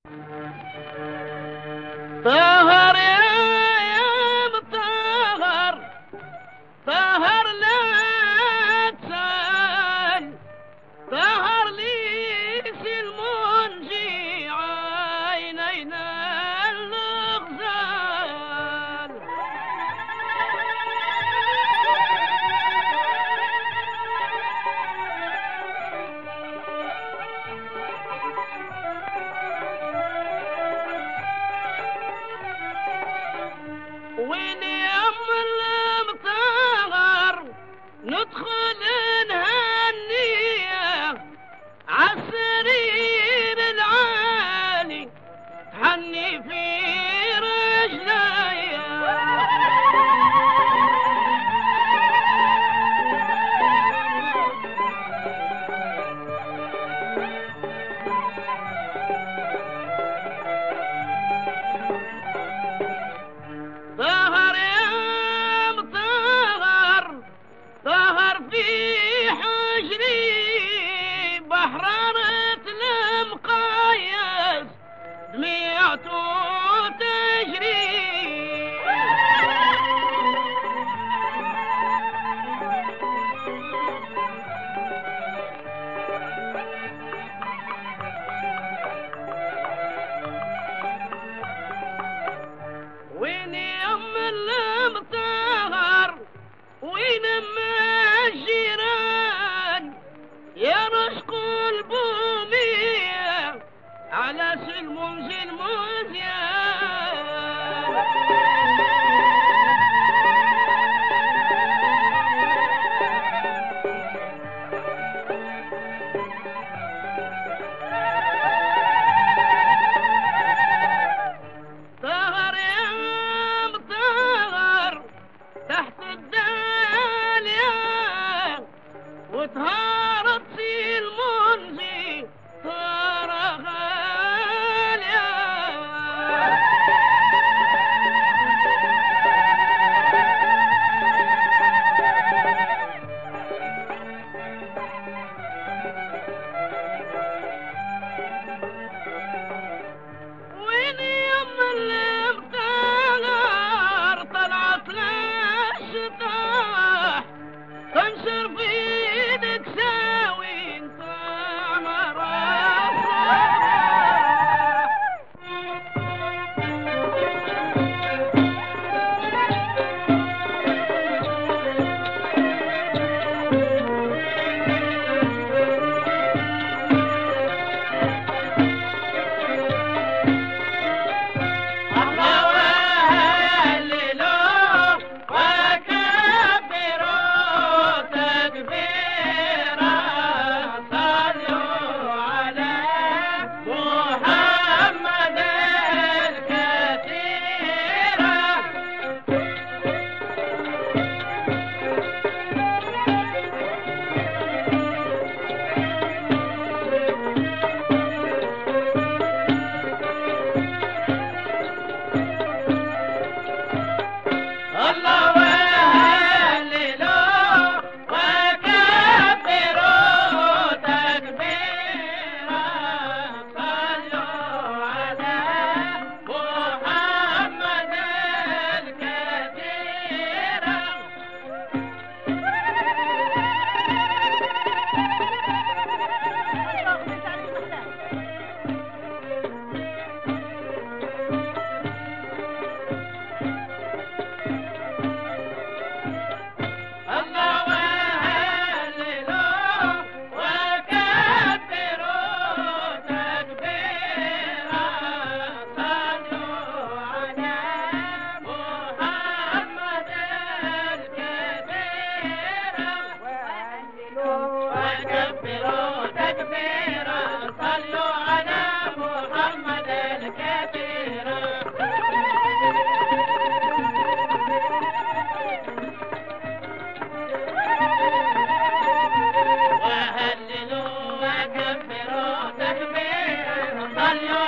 طهر يا مطهر طهر لا تسال طهر ليس المنجي عينينا الغزال وين يم المطهر ندخل نهنيه عالسرير العالي تحني في رجليا ظهر يا مطهر ظهر في حجري بحرارة المقايس دميعته تجري وين يم المطهر وين ما الجيران يا رشق البومية على سلم مزيان طهر يا مطهر تحت الدالية وطهارت سي المنجي طهارة غالية وين يم المطهر طلعت للشطاح تنشر في ايدك ساوي طعم صلوا